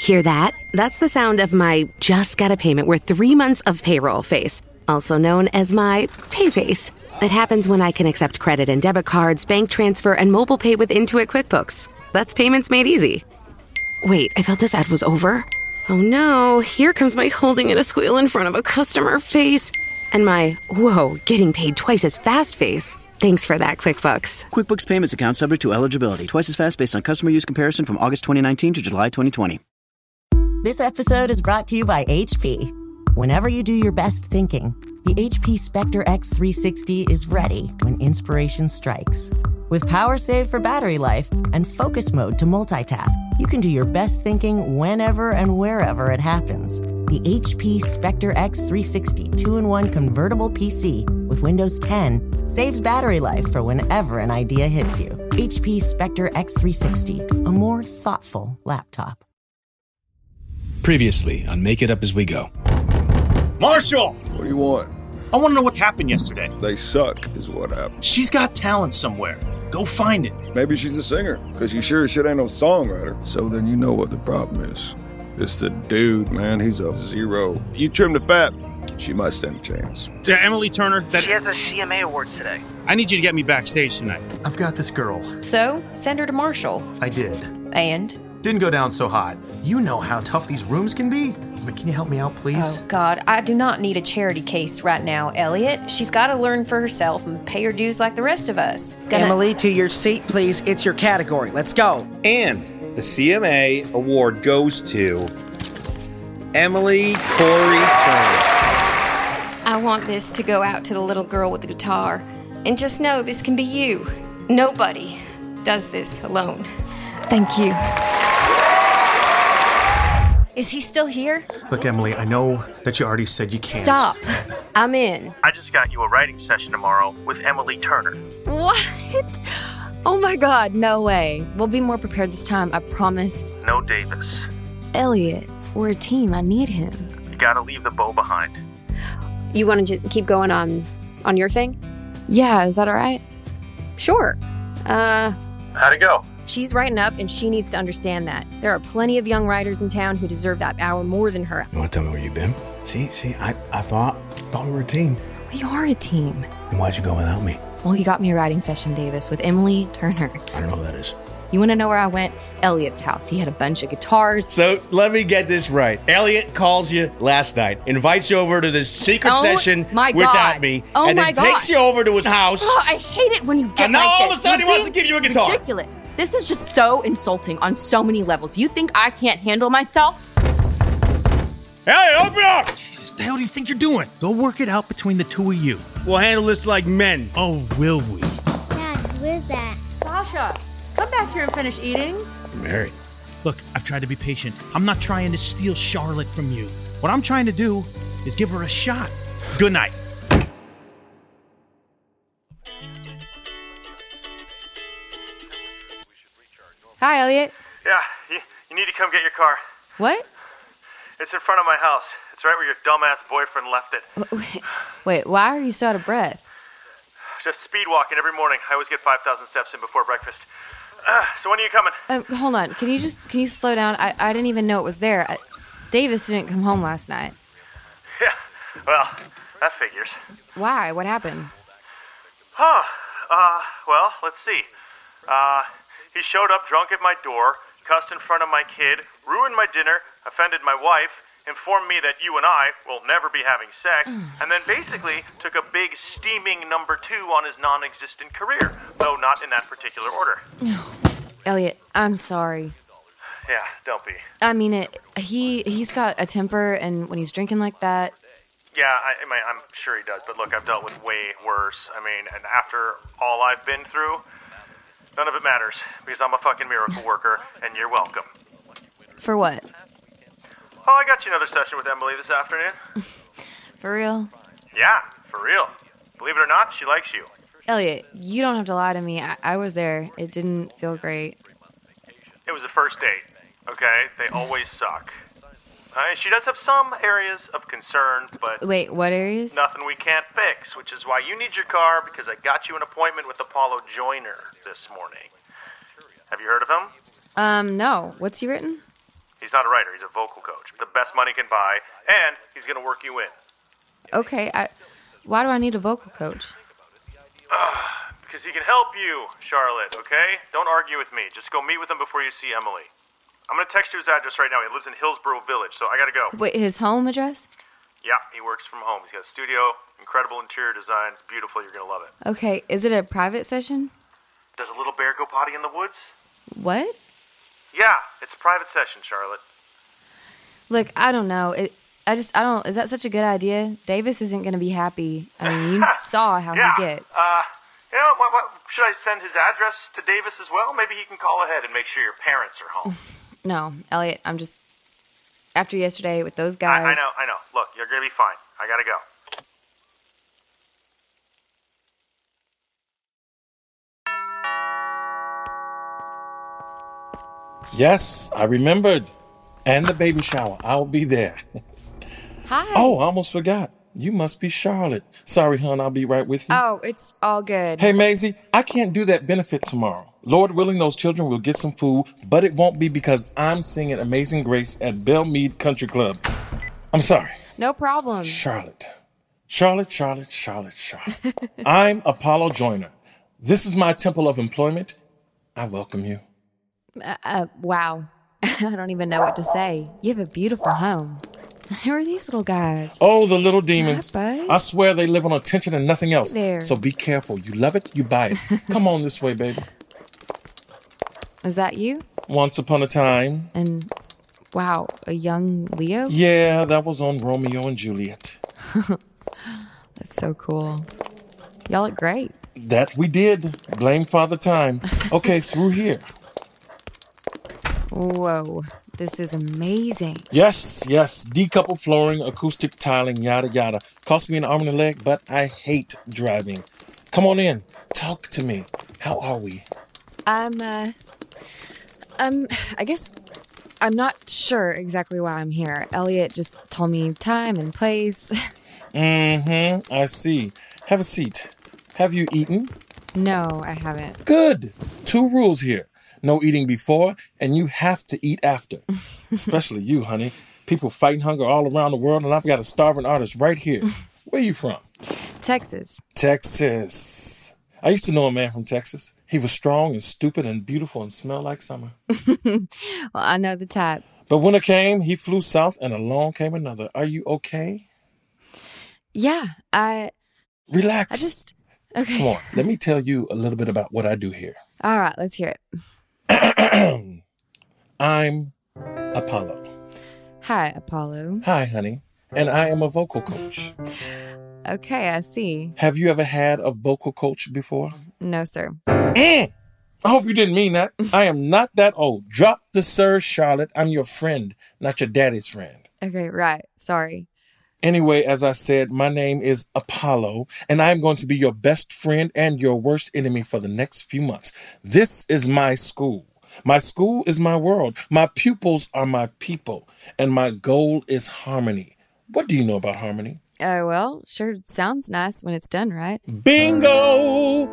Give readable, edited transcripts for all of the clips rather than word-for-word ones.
Hear that? That's the sound of my just got a payment worth 3 months of payroll face, also known as my pay face. It happens when I can accept credit and debit cards, bank transfer, and mobile pay with Intuit QuickBooks. That's payments made easy. Wait, I thought this ad was over. Oh no, here comes my holding in a squeal in front of a customer face. And my, whoa, getting paid twice as fast face. Thanks for that, QuickBooks. QuickBooks Payments account subject to eligibility. Twice as fast based on customer use comparison from August 2019 to July 2020. This episode is brought to you by HP. Whenever you do your best thinking, the HP Spectre X360 is ready when inspiration strikes. With power save for battery life and focus mode to multitask, you can do your best thinking whenever and wherever it happens. The HP Spectre X360 2-in-1 convertible PC with Windows 10 saves battery life for whenever an idea hits you. HP Spectre X360, a more thoughtful laptop. Previously on Make It Up As We Go. Marshall! What do you want? I want to know what happened yesterday. They suck, is what happened. She's got talent somewhere. Go find it. Maybe she's a singer, because you sure as shit ain't no songwriter. So then you know what the problem is. It's the dude, man. He's a zero. You trim the fat, she might stand a chance. Yeah, Emily Turner. She has a CMA Awards today. I need you to get me backstage tonight. I've got this girl. So, send her to Marshall. I did. And? Didn't go down so hot. You know how tough these rooms can be. But can you help me out, please? Oh, God, I do not need a charity case right now, Elliot. She's got to learn for herself and pay her dues like the rest of us. Emily, to your seat, please. It's your category. Let's go. And the CMA award goes to Emily Corey Turner. I want this to go out to the little girl with the guitar. And just know this can be you. Nobody does this alone. Thank you. Is he still here? Look, Emily, I know that you already said you can't. Stop. I'm in. I just got you a writing session tomorrow with Emily Turner. What? Oh my God, no way. We'll be more prepared this time, I promise. No Davis. Elliot, we're a team. I need him. You gotta leave the bow behind. You want to keep going on your thing? Yeah, is that all right? Sure. How'd it go? She's writing up, and she needs to understand that. There are plenty of young writers in town who deserve that hour more than her. You want to tell me where you've been? See, I thought we were a team. We are a team. And why'd you go without me? Well, you got me a writing session, Davis, with Emily Turner. I don't know who that is. You want to know where I went? Elliot's house. He had a bunch of guitars. So let me get this right. Elliot calls you last night, invites you over to this secret session without me, and then takes you over to his house. Oh, I hate it when you get and now like all this. of a sudden he wants to give you a guitar. Ridiculous. This is just so insulting on so many levels. You think I can't handle myself? Elliot, open up! Jesus, the hell do you think you're doing? Go work it out between the two of you. We'll handle this like men. Oh, will we? Dad, who is that? Sasha, come back here and finish eating. I'm married. Look, I've tried to be patient. I'm not trying to steal Charlotte from you. What I'm trying to do is give her a shot. Good night. Hi, Elliot. Yeah, you need to come get your car. What? It's in front of my house. It's right where your dumbass boyfriend left it. Wait, why are you so out of breath? Just speed walking every morning. I always get 5,000 steps in before breakfast. So when are you coming? Hold on. Can you slow down? I didn't even know it was there. Davis didn't come home last night. Yeah, well, that figures. Why? What happened? Well, let's see. He showed up drunk at my door, cussed in front of my kid, ruined my dinner, offended my wife, informed me that you and I will never be having sex, and then basically took a big steaming number 2 on his non-existent career, though not in that particular order. Elliot, I'm sorry. Yeah, don't be. I mean, he's got a temper, and when he's drinking like that... Yeah, I'm sure he does, but look, I've dealt with way worse. I mean, and after all I've been through, none of it matters, because I'm a fucking miracle worker, and you're welcome. For what? Oh, I got you another session with Emily this afternoon. For real? Yeah, for real. Believe it or not, she likes you. Elliot, you don't have to lie to me. I was there. It didn't feel great. It was a first date, okay? They always suck. She does have some areas of concern, but... Wait, what areas? Nothing we can't fix, which is why you need your car, because I got you an appointment with Apollo Joyner this morning. Have you heard of him? No. What's he written? He's not a writer, he's a vocal coach. The best money can buy, and he's gonna work you in. Okay, why do I need a vocal coach? Because he can help you, Charlotte, okay? Don't argue with me. Just go meet with him before you see Emily. I'm gonna text you his address right now. He lives in Hillsborough Village, so I gotta go. Wait, his home address? Yeah, he works from home. He's got a studio, incredible interior design. It's beautiful. You're gonna love it. Okay, is it a private session? Does a little bear go potty in the woods? What? Yeah, it's a private session, Charlotte. Look, I don't know. Is that such a good idea? Davis isn't gonna be happy. I mean, you saw how he gets. What, should I send his address to Davis as well? Maybe he can call ahead and make sure your parents are home. No, Elliot, I'm just... After yesterday with those guys... I know. Look, you're gonna be fine. I gotta go. Yes, I remembered. And the baby shower. I'll be there. Hi. Oh, I almost forgot. You must be Charlotte. Sorry, hon, I'll be right with you. Oh, it's all good. Hey, Maisie, I can't do that benefit tomorrow. Lord willing, those children will get some food, but it won't be because I'm singing Amazing Grace at Belmead Country Club. I'm sorry. No problem. Charlotte. I'm Apollo Joyner. This is my temple of employment. I welcome you. Wow. I don't even know what to say. You have a beautiful home. Who are these little guys? Oh, the little demons. Hi, I swear they live on attention and nothing else. There. So be careful. You love it, you buy it. Come on this way, baby. Is that you? Once upon a time. And, wow, a young Leo? Yeah, that was on Romeo and Juliet. That's so cool. Y'all look great. That we did. Blame Father Time. Okay, through here. Whoa, this is amazing. Yes. Decoupled flooring, acoustic tiling, yada yada. Cost me an arm and a leg, but I hate driving. Come on in. Talk to me. How are we? I guess I'm not sure exactly why I'm here. Elliot just told me time and place. I see. Have a seat. Have you eaten? No, I haven't. Good. 2 rules here. No eating before, and you have to eat after. Especially you, honey. People fighting hunger all around the world, and I've got a starving artist right here. Where are you from? Texas. Texas. I used to know a man from Texas. He was strong and stupid and beautiful and smelled like summer. Well, I know the type. But winter came, he flew south, and along came another. Are you okay? Yeah, Relax. Okay. Come on, let me tell you a little bit about what I do here. All right, let's hear it. I'm Apollo. Hi, Apollo. Hi, honey. And I am a vocal coach. Okay, I see. Have you ever had a vocal coach before? No, sir. I hope you didn't mean that. I am not that old. Drop the sir, Charlotte. I'm your friend, not your daddy's friend. Okay, right. Sorry. Anyway, as I said, my name is Apollo, and I'm going to be your best friend and your worst enemy for the next few months. This is my school. My school is my world. My pupils are my people, and my goal is harmony. What do you know about harmony? Well, sure sounds nice when it's done right. Bingo!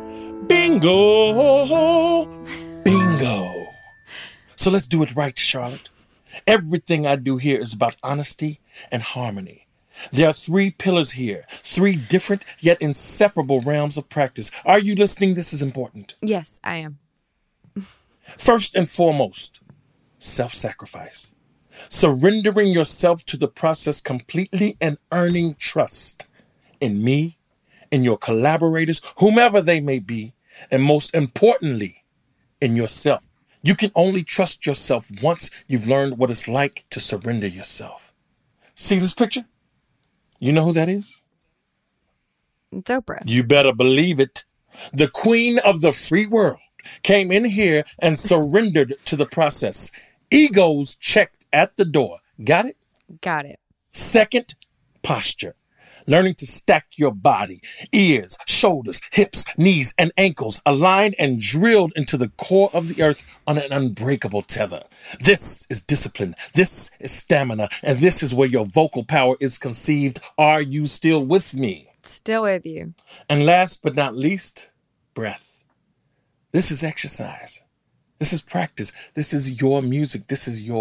Bingo! Bingo! So let's do it right, Charlotte. Everything I do here is about honesty and harmony. There are 3 pillars here, 3 different yet inseparable realms of practice. Are you listening? This is important. Yes, I am. First and foremost, self-sacrifice. Surrendering yourself to the process completely and earning trust in me, in your collaborators, whomever they may be, and most importantly, in yourself. You can only trust yourself once you've learned what it's like to surrender yourself. See this picture? You know who that is? It's Oprah. You better believe it. The queen of the free world came in here and surrendered to the process. Egos checked at the door. Got it? Got it. Second, posture. Learning to stack your body, ears, shoulders, hips, knees, and ankles aligned and drilled into the core of the earth on an unbreakable tether. This is discipline. This is stamina. And this is where your vocal power is conceived. Are you still with me? Still with you. And last but not least, breath. This is exercise. This is practice. This is your music. This is your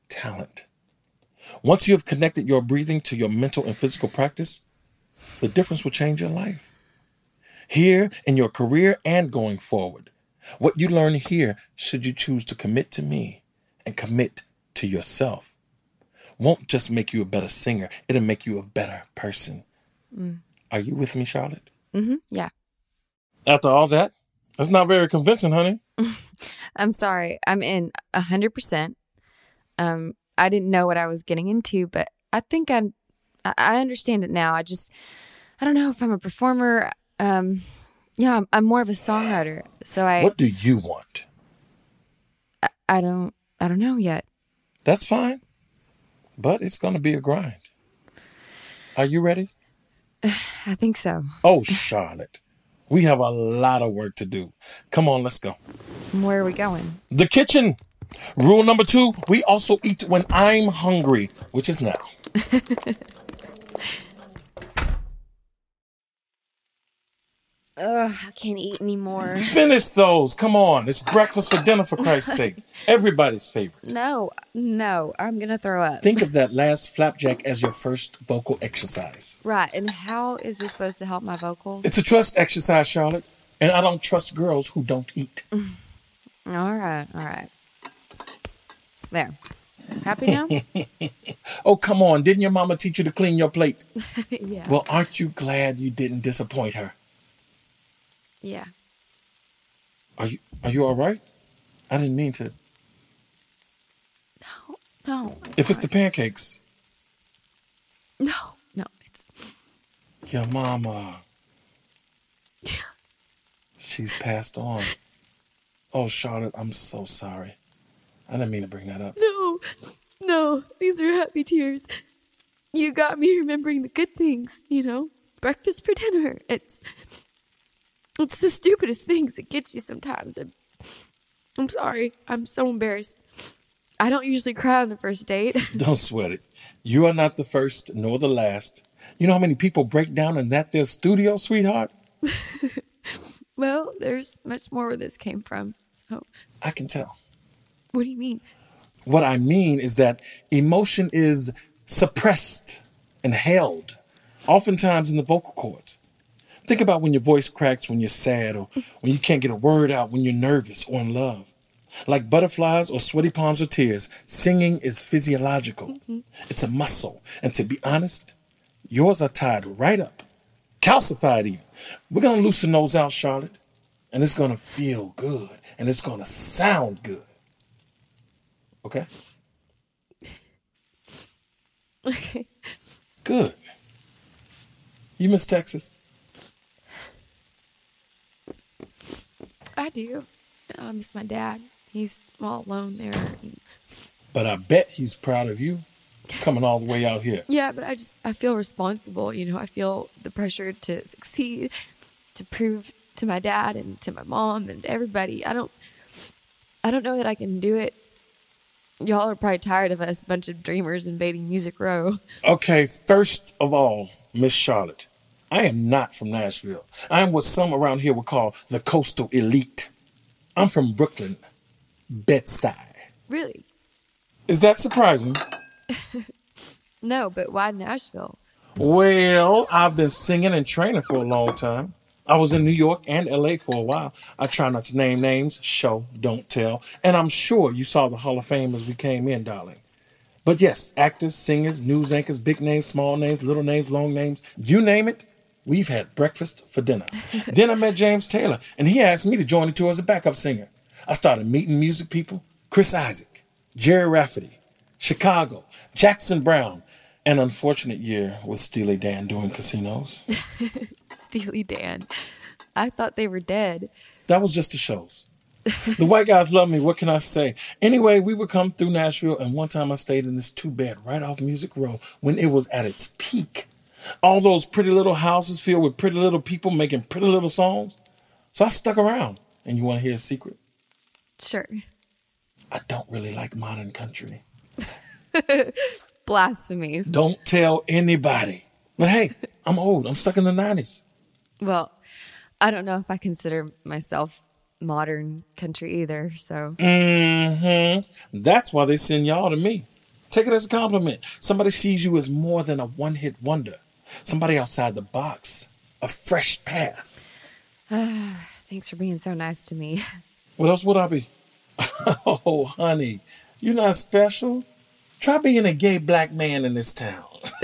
talent. Once you have connected your breathing to your mental and physical practice, the difference will change your life. Here, in your career and going forward, what you learn here, should you choose to commit to me and commit to yourself, won't just make you a better singer, it'll make you a better person. Are you with me, Charlotte? Yeah. After all that, that's not very convincing, honey. I'm sorry. I'm in 100%. I didn't know what I was getting into, but I think I understand it now. I don't know if I'm a performer. Yeah, I'm more of a songwriter. So What do you want? I don't know yet. That's fine, but it's going to be a grind. Are you ready? I think so. Oh, Charlotte, we have a lot of work to do. Come on, let's go. Where are we going? The kitchen. Rule number 2, we also eat when I'm hungry, which is now. Ugh, I can't eat anymore. Finish those. Come on. It's breakfast for dinner, for Christ's sake. Everybody's favorite. No, I'm going to throw up. Think of that last flapjack as your first vocal exercise. Right, and how is this supposed to help my vocals? It's a trust exercise, Charlotte. And I don't trust girls who don't eat. All right. There. Happy now? Oh, come on. Didn't your mama teach you to clean your plate? Yeah. Well, aren't you glad you didn't disappoint her? Yeah. Are you all right? I didn't mean to. No. If it's the pancakes. No, it's... Your mama. Yeah. She's passed on. Oh, Charlotte, I'm so sorry. I didn't mean to bring that up. No, these are happy tears. You got me remembering the good things, breakfast for dinner. It's the stupidest things that get you sometimes. I'm sorry. I'm so embarrassed. I don't usually cry on the first date. Don't sweat it. You are not the first nor the last. You know how many people break down in their studio, sweetheart? Well, there's much more where this came from. So I can tell. What do you mean? What I mean is that emotion is suppressed and held, oftentimes in the vocal cords. Think about when your voice cracks when you're sad, or when you can't get a word out when you're nervous or in love. Like butterflies or sweaty palms or tears, singing is physiological. It's a muscle. And to be honest, yours are tied right up, calcified even. We're going to loosen those out, Charlotte, and it's going to feel good, and it's going to sound good. Okay? Okay. Good. You miss Texas? I do. I miss my dad. He's all alone there. But I bet he's proud of you coming all the way out here. Yeah, but I feel responsible. I feel the pressure to succeed, to prove to my dad and to my mom and everybody. I don't know that I can do it. Y'all are probably tired of us, a bunch of dreamers invading Music Row. Okay, first of all, Miss Charlotte, I am not from Nashville. I am what some around here would call the coastal elite. I'm from Brooklyn, Bed-Stuy. Really? Is that surprising? No, but why Nashville? Well, I've been singing and training for a long time. I was in New York and LA for a while. I try not to name names, show, don't tell. And I'm sure you saw the Hall of Fame as we came in, darling. But yes, actors, singers, news anchors, big names, small names, little names, long names, you name it, we've had breakfast for dinner. Then I met James Taylor, and he asked me to join the tour as a backup singer. I started meeting music people, Chris Isaac, Jerry Rafferty, Chicago, Jackson Browne, an unfortunate year with Steely Dan doing Casinos. Steely Dan. I thought they were dead. That was just the shows. The white guys love me. What can I say? Anyway, we would come through Nashville, and one time I stayed in this 2-bed right off Music Row when it was at its peak. All those pretty little houses filled with pretty little people making pretty little songs. So I stuck around. And you want to hear a secret? Sure. I don't really like modern country. Blasphemy. Don't tell anybody. But hey, I'm old. I'm stuck in the 90s. Well, I don't know if I consider myself modern country either, so. That's why they send y'all to me. Take it as a compliment. Somebody sees you as more than a one-hit wonder. Somebody outside the box. A fresh path. Thanks for being so nice to me. What else would I be? Oh, honey, you're not special. Try being a gay black man in this town.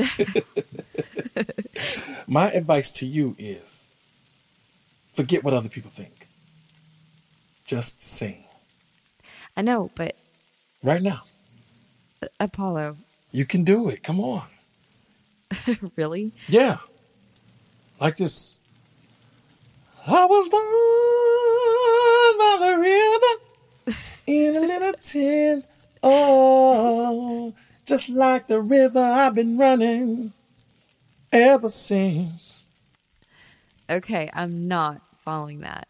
My advice to you is forget what other people think. Just sing. I know, but... Right now. Apollo. You can do it. Come on. Really? Yeah. Like this. I was born by the river in a little tent. Oh, just like the river I've been running ever since. Okay, I'm not following that.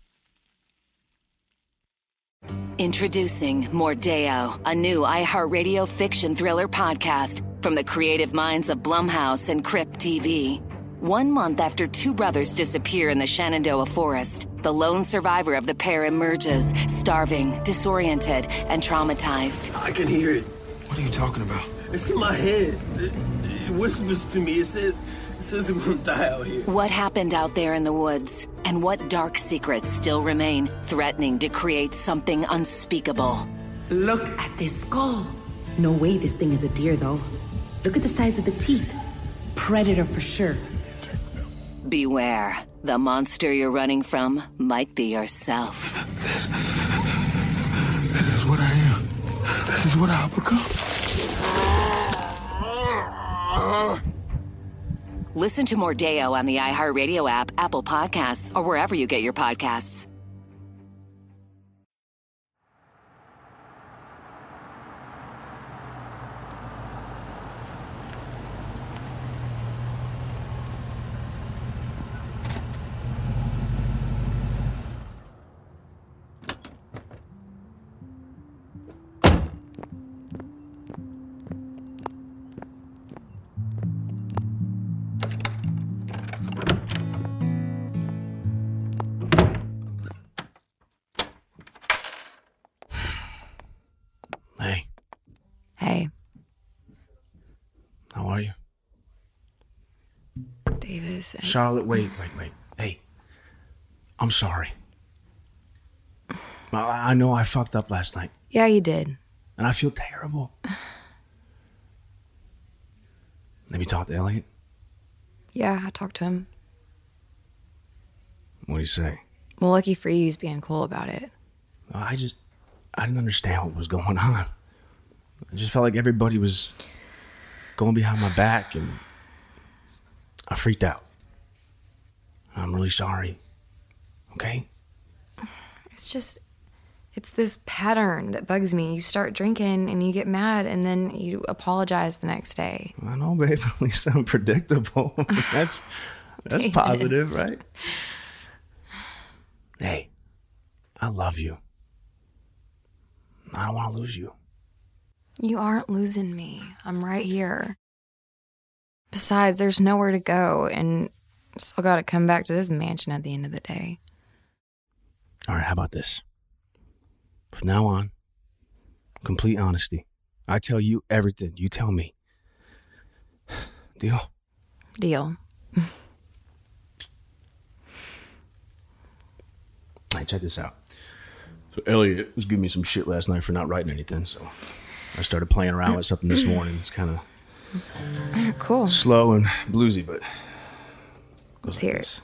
Introducing Mordeo, a new iHeartRadio fiction thriller podcast from the creative minds of Blumhouse and Crypt TV. 1 month after two brothers disappear in the Shenandoah forest, the lone survivor of the pair emerges, starving, disoriented, and traumatized. I can hear it. What are you talking about? It's in my head. It whispers to me. It says I'm gonna die out here. What happened out there in the woods, and what dark secrets still remain, threatening to create something unspeakable. Look at this skull. No way this thing is a deer, though. Look at the size of the teeth. Predator for sure. Beware. The monster you're running from might be yourself. This is what I am. This is what I'll become. Listen to Mordeo on the iHeartRadio app, Apple Podcasts, or wherever you get your podcasts. Hey. How are you? Davis. Charlotte, wait. Hey, I'm sorry. I know I fucked up last night. Yeah, you did. And I feel terrible. Have you talked to Elliot? Yeah, I talked to him. What do you say? Well, lucky for you, he's being cool about it. I didn't understand what was going on. I just felt like everybody was going behind my back, and I freaked out. I'm really sorry. Okay? It's this pattern that bugs me. You start drinking and you get mad and then you apologize the next day. I know, babe. At least I'm predictable. That's positive, right? Hey, I love you. I don't want to lose you. You aren't losing me. I'm right here. Besides, there's nowhere to go, and still got to come back to this mansion at the end of the day. All right, how about this? From now on, complete honesty. I tell you everything. You tell me. Deal? Deal. All right, check this out. So Elliot was giving me some shit last night for not writing anything, so I started playing around with something this morning. It's kind of cool, slow and bluesy, but let's hear it.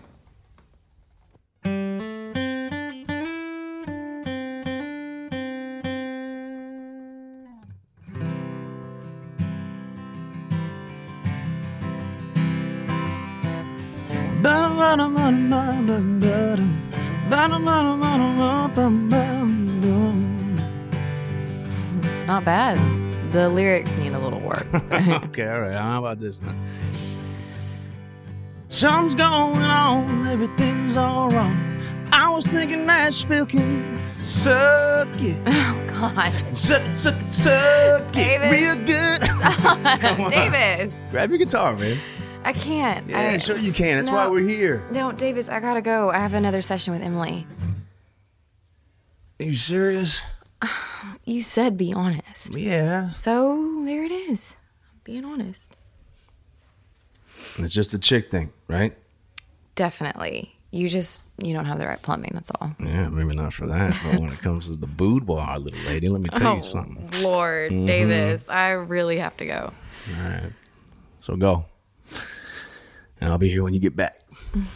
Not bad. The lyrics need a little work. Okay, all right. How about this now? Something's going on, everything's all wrong. I was thinking Nashville can suck it. Oh, God. Suck it. David. Real good. David. Grab your guitar, man. I can't. Yeah, sure you can. That's why we're here. No, Davis, I gotta go. I have another session with Emily. Are you serious? You said be honest. Yeah. So there it is. Being honest. It's just a chick thing, right? Definitely. You don't have the right plumbing, that's all. Yeah, maybe not for that. But when it comes to the boudoir, little lady, let me tell you something. Lord, Davis, I really have to go. All right. So go. And I'll be here when you get back.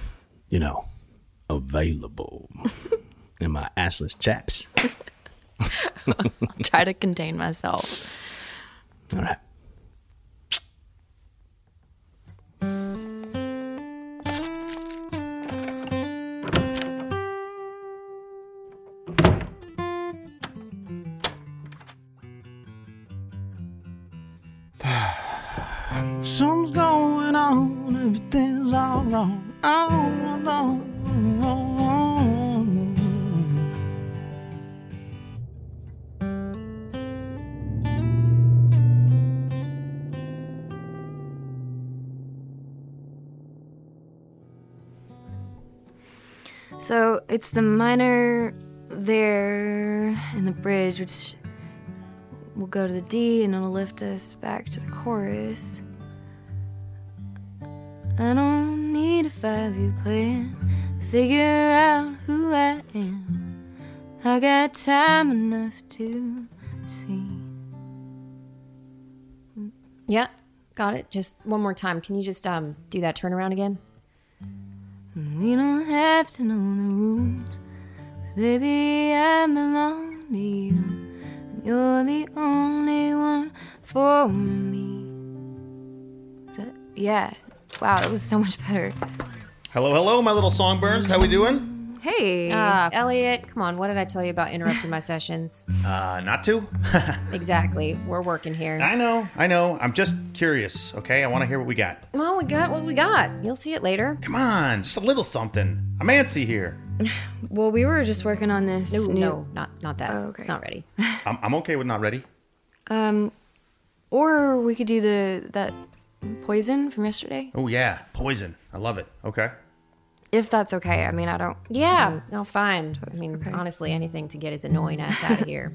Available. In my assless chaps. I'll try to contain myself. All right. Something's going on, everything's all wrong. Oh, no. So it's the minor there in the bridge, which will go to the D and it'll lift us back to the chorus. I don't need a 5-year plan to figure out who I am. I got time enough to see. Yeah, got it. Just one more time. Can you just do that turnaround again? We don't have to know the rules, 'cause baby, I belong to you, and you're the only one for me. Yeah, wow, that was so much better. Hello, my little songbirds. How we doing? Hey. Elliot, come on. What did I tell you about interrupting my sessions? Not to? Exactly. We're working here. I know. I'm just curious, okay? I want to hear what we got. Well, we got what we got. You'll see it later. Come on, just a little something. I'm antsy here. Well, we were just working on this. No, not that. Oh, okay. It's not ready. I'm okay with not ready. Or we could do that poison from yesterday. Oh, yeah. Poison. I love it. Okay. If that's okay. I mean, I don't... Yeah. No, fine. I mean, okay. Honestly, anything to get his annoying ass out of here.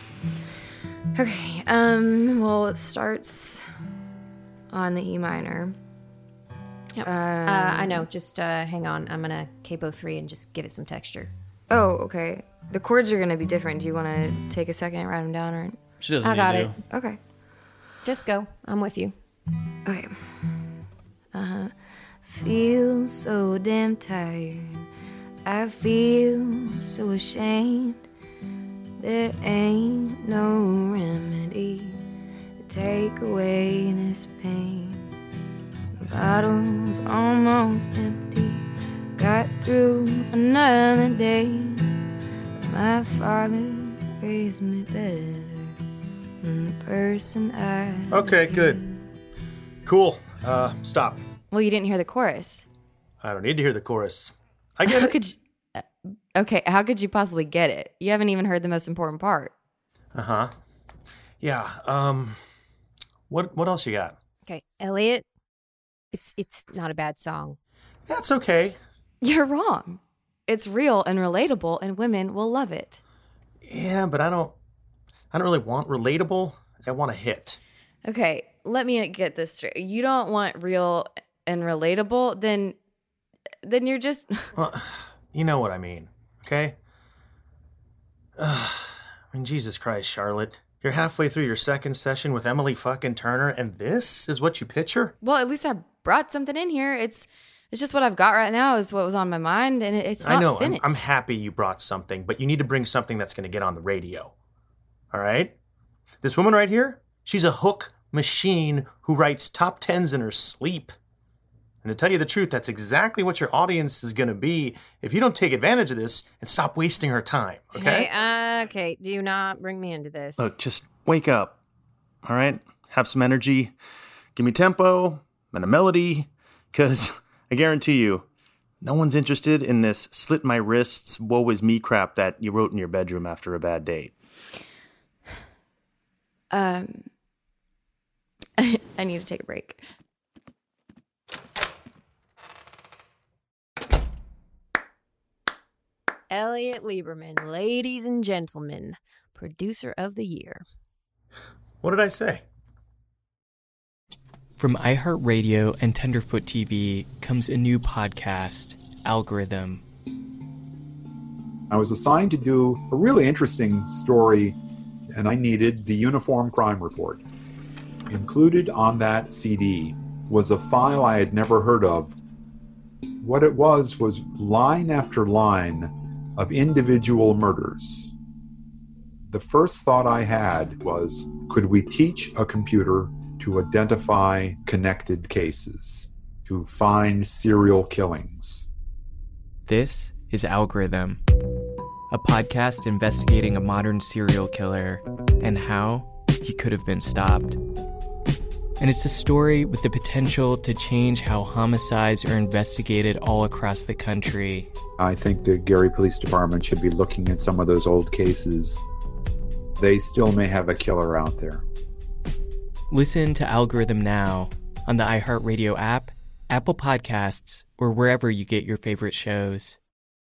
Okay. Well, it starts on the E minor. Yep. I know. Just hang on. I'm going to capo 3 and just give it some texture. Oh, okay. The chords are going to be different. Do you want to take a second and write them down? Or... She doesn't I got it. Okay. Just go. I'm with you. Okay. Feel so damn tired. I feel so ashamed. There ain't no remedy to take away this pain. The bottle's almost empty. Got through another day. My father raised me better than the person I... Okay, good. Cool. Stop. Well, you didn't hear the chorus. I don't need to hear the chorus. I get it. Okay, how could you possibly get it? You haven't even heard the most important part. Uh-huh. Yeah, what else you got? Okay, Elliot, it's not a bad song. That's okay. You're wrong. It's real and relatable, and women will love it. Yeah, but I don't really want relatable. I want a hit. Okay, let me get this straight. You don't want real and relatable, then you're just... Well, you know what I mean, okay? I mean, Jesus Christ, Charlotte. You're halfway through your second session with Emily fucking Turner, and this is what you picture? Well, at least I brought something in here. It's just what I've got right now is what was on my mind, and it's not finished. I'm happy you brought something, but you need to bring something that's going to get on the radio. All right? This woman right here, she's a hook machine who writes top 10s in her sleep. And to tell you the truth, that's exactly what your audience is going to be if you don't take advantage of this and stop wasting her time, okay? Okay, do not bring me into this. Look, just wake up, all right? Have some energy. Give me tempo and a melody, because I guarantee you, no one's interested in this slit my wrists, woe is me crap that you wrote in your bedroom after a bad date. I need to take a break. Elliot Lieberman, ladies and gentlemen, Producer of the Year. What did I say? From iHeartRadio and Tenderfoot TV comes a new podcast, Algorithm. I was assigned to do a really interesting story, and I needed the Uniform Crime Report. Included on that CD was a file I had never heard of. What it was line after line of individual murders. The first thought I had was, could we teach a computer to identify connected cases, to find serial killings? This is Algorithm, a podcast investigating a modern serial killer and how he could have been stopped. And it's a story with the potential to change how homicides are investigated all across the country. I think the Gary Police Department should be looking at some of those old cases. They still may have a killer out there. Listen to Algorithm now on the iHeartRadio app, Apple Podcasts, or wherever you get your favorite shows.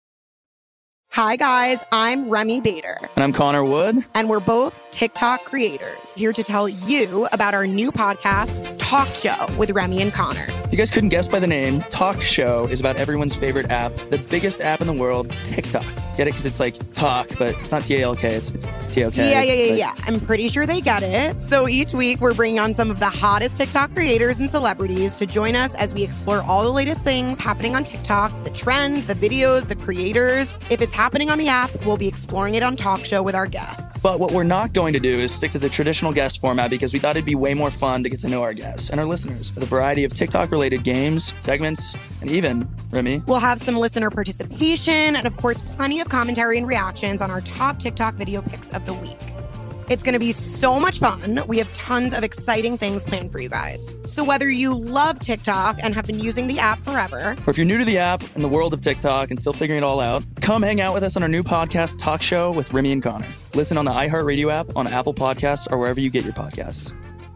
Hi guys, I'm Remy Bader. And I'm Connor Wood. And we're both TikTok creators, here to tell you about our new podcast, Talk Show with Remy and Connor. You guys couldn't guess by the name, Talk Show is about everyone's favorite app, the biggest app in the world, TikTok. Get it? Because it's like talk, but it's not T-A-L-K, it's T-O-K. Yeah. I'm pretty sure they get it. So each week, we're bringing on some of the hottest TikTok creators and celebrities to join us as we explore all the latest things happening on TikTok, the trends, the videos, the creators. If it's happening on the app, we'll be exploring it on Talk Show with our guests. But what we're not going to do is stick to the traditional guest format because we thought it'd be way more fun to get to know our guests and our listeners with a variety of TikTok-related games, segments, and even, Remy, we'll have some listener participation and, of course, plenty of commentary and reactions on our top TikTok video picks of the week. It's going to be so much fun. We have tons of exciting things planned for you guys. So whether you love TikTok and have been using the app forever, or if you're new to the app and the world of TikTok and still figuring it all out, come hang out with us on our new podcast, Talk Show with Remy and Connor. Listen on the iHeartRadio app, on Apple Podcasts, or wherever you get your podcasts.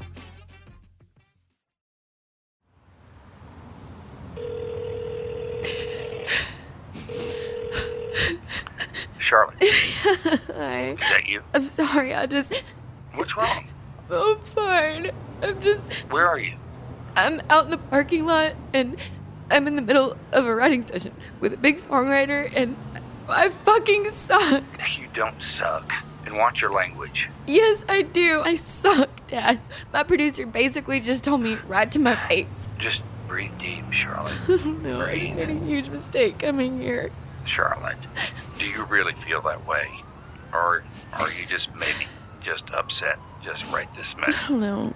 Charlotte. Hi. Is that you? I'm sorry, What's wrong? I'm fine. Where are you? I'm out in the parking lot, and I'm in the middle of a writing session with a big songwriter, and I fucking suck. You don't suck. And watch your language. Yes, I do. I suck, Dad. My producer basically just told me right to my face. Just breathe deep, Charlotte. No, I just made a huge mistake coming here. Charlotte, do you really feel that way? Or are you just maybe just upset just right this minute? I don't know.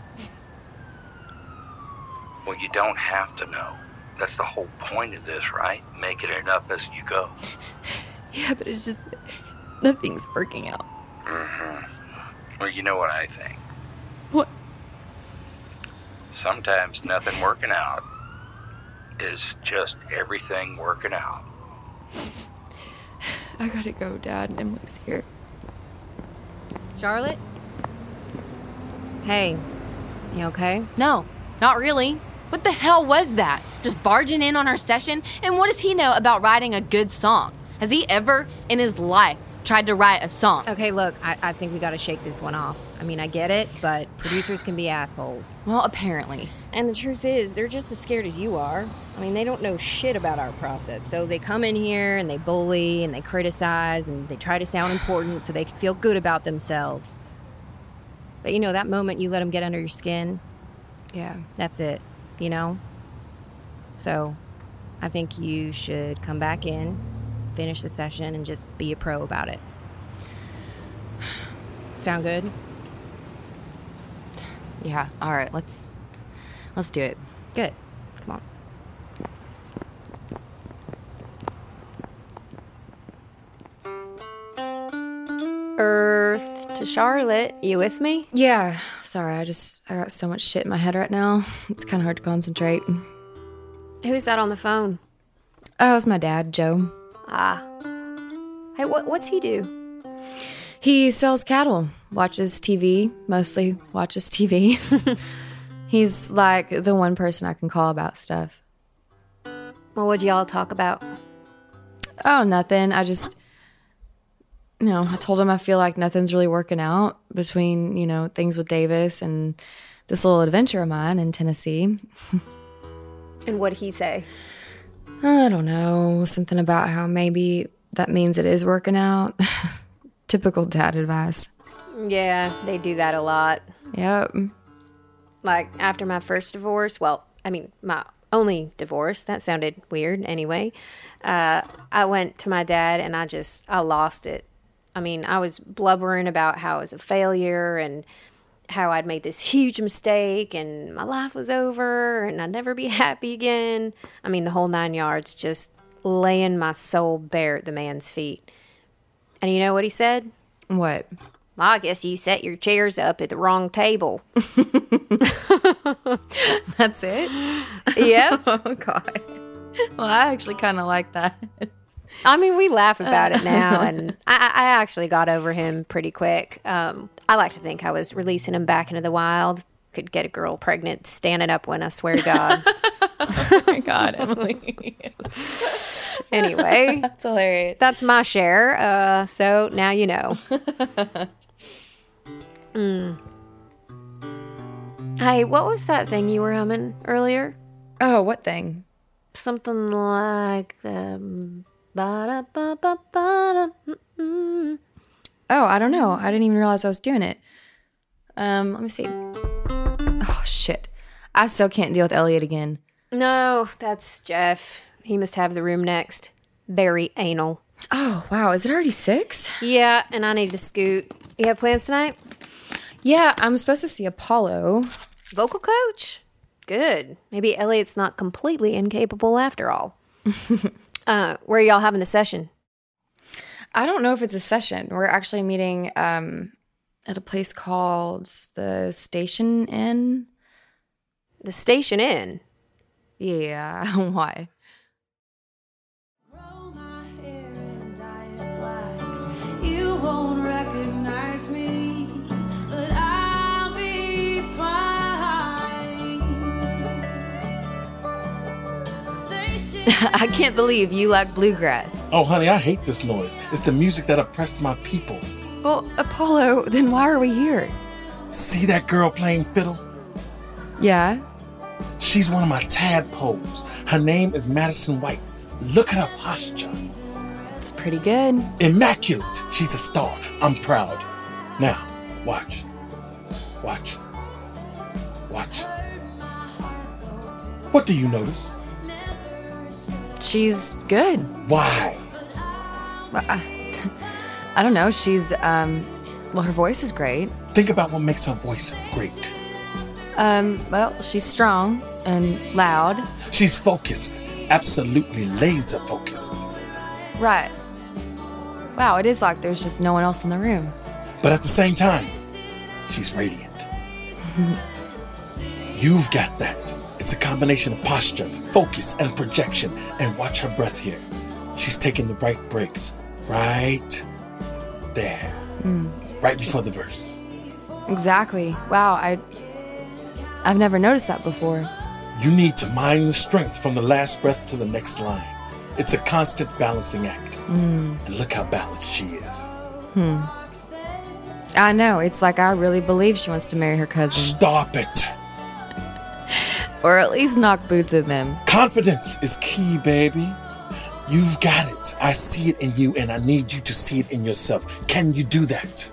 Well, you don't have to know. That's the whole point of this, right? Make it up as you go. Yeah, but it's just, nothing's working out. Mm-hmm. Well, you know what I think. What? Sometimes nothing working out is just everything working out. I gotta go, Dad. Emily's here. Charlotte? Hey, you okay? No, not really. What the hell was that? Just barging in on our session? And what does he know about writing a good song? Has he ever in his life tried to write a song? Okay, look, I think we gotta shake this one off. I mean, I get it, but producers can be assholes. Well, apparently. And the truth is, they're just as scared as you are. I mean, they don't know shit about our process. So they come in here and they bully and they criticize and they try to sound important so they can feel good about themselves. But you know, that moment you let them get under your skin, yeah, that's it, you know? So I think you should come back in, finish the session, and just be a pro about it. Sound good? Yeah, all right, let's do it. Good. Come on. Earth to Charlotte. You with me? Yeah, sorry, I got so much shit in my head right now. It's kind of hard to concentrate. Who's that on the phone? Oh, it's my dad, Joe. Ah. Hey, what's he do? He sells cattle, watches TV, mostly watches TV. He's like the one person I can call about stuff. Well, what'd y'all talk about? Oh, nothing. I told him I feel like nothing's really working out between, things with Davis and this little adventure of mine in Tennessee. And what'd he say? I don't know. Something about how maybe that means it is working out. Typical dad advice. Yeah, they do that a lot. Yep. Like, after my first divorce, my only divorce, that sounded weird anyway, I went to my dad and I lost it. I was blubbering about how I was a failure and how I'd made this huge mistake and my life was over and I'd never be happy again. The whole 9 yards, just laying my soul bare at the man's feet. And you know what he said? What? Well, I guess you set your chairs up at the wrong table. That's it? Yep. Oh, God. Well, I actually kind of like that. We laugh about it now, and I actually got over him pretty quick. I like to think I was releasing him back into the wild. Could get a girl pregnant standing up when I swear to God. Oh, my God, Emily. Anyway. That's hilarious. That's my share. So now you know. Hey, what was that thing you were humming earlier? Oh, what thing? Something like the... Oh, I don't know. I didn't even realize I was doing it. Let me see. Oh, shit. I still can't deal with Elliot again. No, that's Jeff. He must have the room next. Very anal. Oh, wow. Is it already 6? Yeah, and I need to scoot. You have plans tonight? Yeah, I'm supposed to see Apollo. Vocal coach? Good. Maybe Elliot's not completely incapable after all. Where are y'all having the session? I don't know if it's a session. We're actually meeting at a place called the Station Inn. The Station Inn? Yeah, why? You won't recognize me, but I'll be fine. I can't believe you like bluegrass. Oh, honey, I hate this noise. It's the music that oppressed my people. Well, Apollo, then why are we here? See that girl playing fiddle? Yeah. She's one of my tadpoles. Her name is Madison White. Look at her posture. It's pretty good. Immaculate. She's a star. I'm proud. Now, watch. Watch. Watch. What do you notice? She's good. Why? I don't know. She's, well, her voice is great. Think about what makes her voice great. Well, she's strong and loud. She's focused. Absolutely laser focused. Right. Wow, it is like there's just no one else in the room. But at the same time, she's radiant. You've got that. It's a combination of posture, focus, and projection. And watch her breath here. She's taking the right breaks. Right there. Right before the verse. Exactly. Wow, I've never noticed that before. You need to mine the strength from the last breath to the next line. It's a constant balancing act. And look how balanced she is. I know. It's like I really believe she wants to marry her cousin. Stop it. Or at least knock boots with them. Confidence is key, baby. You've got it. I see it in you, and I need you to see it in yourself. Can you do that?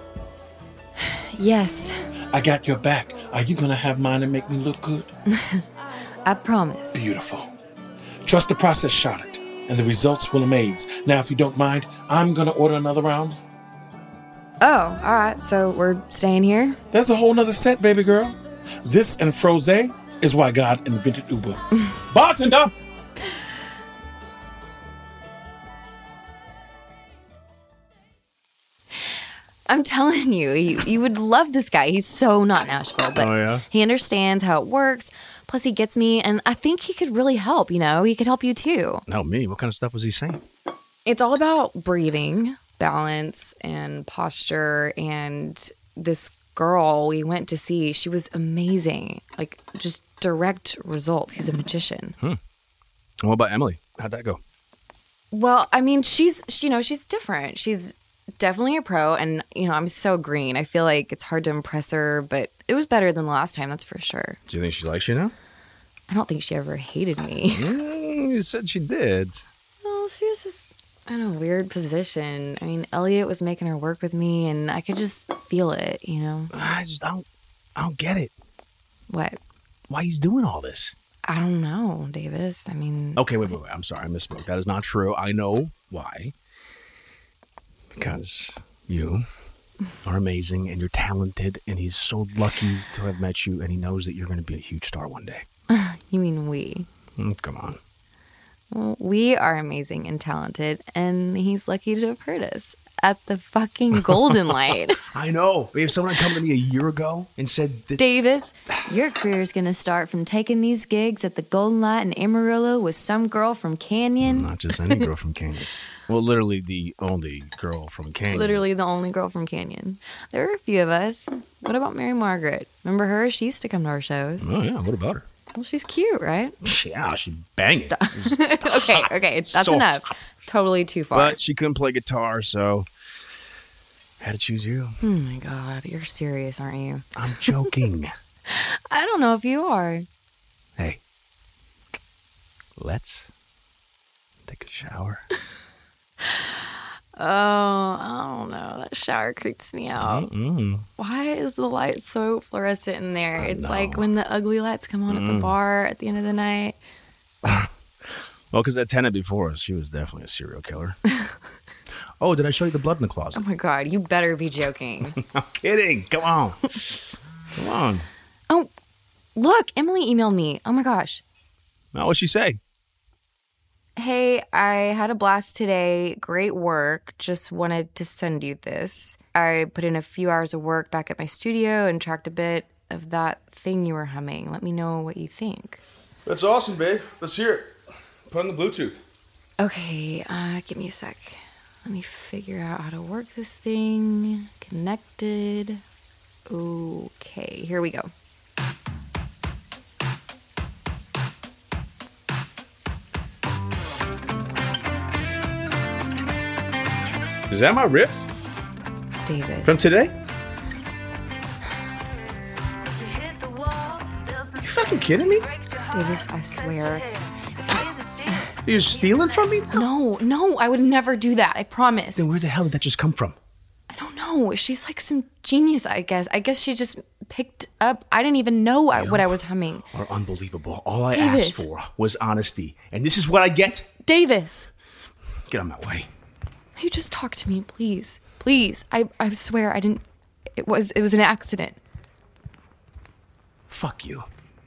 Yes. I got your back. Are you going to have mine and make me look good? I promise. Beautiful. Trust the process, Charlotte, and the results will amaze. Now, if you don't mind, I'm going to order another round. Oh, all right. So we're staying here? That's a whole nother set, baby girl. This and Frosé is why God invented Uber. Bartender! I'm telling you, you would love this guy. He's so not Nashville, but he understands how it works. Plus, he gets me, and I think he could really help, He could help you, too. Help me? What kind of stuff was he saying? It's all about breathing, balance, and posture, and this girl we went to see, she was amazing. Like, just direct results. He's a magician. And what about Emily? How'd that go? Well, I mean, she's different. She's definitely a pro. And, I'm so green. I feel like it's hard to impress her, but it was better than the last time, that's for sure. Do you think she likes you now? I don't think she ever hated me. You said she did. Well, she was just in a weird position. I mean, Elliot was making her work with me, and I could just feel it, I don't get it. What? Why he's doing all this? I don't know, Davis. I mean... Okay, wait. I'm sorry. I misspoke. That is not true. I know why. Because you are amazing, and you're talented, and he's so lucky to have met you, and he knows that you're going to be a huge star one day. You mean we? Come on. Well, we are amazing and talented, and he's lucky to have heard us at the fucking Golden Light. I know. We have someone come to me a year ago and said that... Davis, your career is going to start from taking these gigs at the Golden Light in Amarillo with some girl from Canyon. Not just any girl from Canyon. Well, literally the only girl from Canyon. Literally the only girl from Canyon. There are a few of us. What about Mary Margaret? Remember her? She used to come to our shows. Oh, yeah. What about her? Well, she's cute, right? Yeah, she bang it. Okay, that's so enough. Hot. Totally too far. But she couldn't play guitar, so I had to choose you. Oh my God, you're serious, aren't you? I'm joking. I don't know if you are. Hey, let's take a shower. Oh, I don't know. That shower creeps me out. Why is the light so fluorescent in there? It's like when the ugly lights come on at the bar at the end of the night. Well, because that tenant before us, she was definitely a serial killer. Oh, did I show you the blood in the closet? Oh my God, you better be joking. I'm kidding. Come on. Come on. Oh, look, Emily emailed me. Oh my gosh. Now, what'd she say? Hey, I had a blast today. Great work. Just wanted to send you this. I put in a few hours of work back at my studio and tracked a bit of that thing you were humming. Let me know what you think. That's awesome, babe. Let's hear it. Put on the Bluetooth. Okay, give me a sec. Let me figure out how to work this thing. Connected. Okay, here we go. Is that my riff? Davis. From today? You fucking kidding me? Davis, I swear. You're stealing from me? No, I would never do that. I promise. Then where the hell did that just come from? I don't know. She's like some genius, I guess. I guess she just picked up. I didn't even know what I was humming. Are unbelievable. All I asked for was honesty. And this is what I get? Davis. Get on my way. You just talk to me, please. Please. I swear I didn't. It was an accident. Fuck you.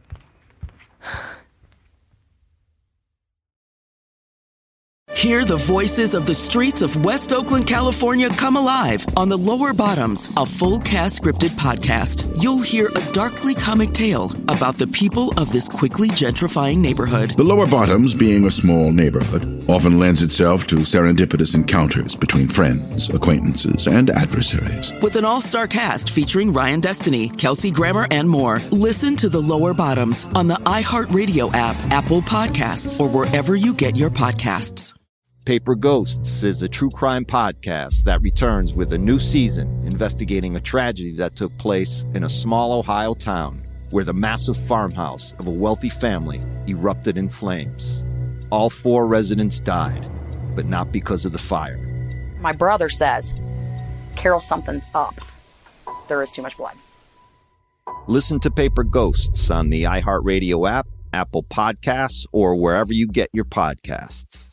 Hear the voices of the streets of West Oakland, California come alive on The Lower Bottoms, a full cast scripted podcast. You'll hear a darkly comic tale about the people of this quickly gentrifying neighborhood. The Lower Bottoms, being a small neighborhood, often lends itself to serendipitous encounters between friends, acquaintances, and adversaries. With an all-star cast featuring Ryan Destiny, Kelsey Grammer, and more. Listen to The Lower Bottoms on the iHeartRadio app, Apple Podcasts, or wherever you get your podcasts. Paper Ghosts is a true crime podcast that returns with a new season investigating a tragedy that took place in a small Ohio town where the massive farmhouse of a wealthy family erupted in flames. All 4 residents died, but not because of the fire. My brother says, Carol, something's up. There is too much blood. Listen to Paper Ghosts on the iHeartRadio app, Apple Podcasts, or wherever you get your podcasts.